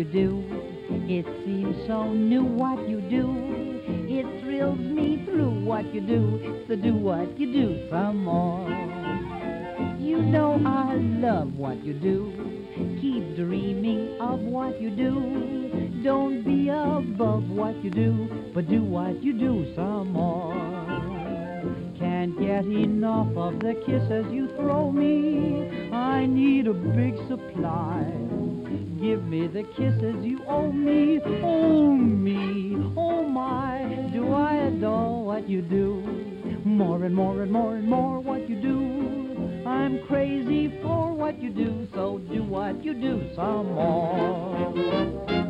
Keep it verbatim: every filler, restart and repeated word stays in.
you do. It seems so new what you do. It thrills me through what you do. So do what you do some more. You know I love what you do. Keep dreaming of what you do. Don't be above what you do, but do what you do some more. Can't get enough of the kisses you throw me. I need a big supply. Give me the kisses you owe me. Oh me, oh my, do I adore what you do. More and more and more and more what you do. I'm crazy for what you do, so do what you do some more.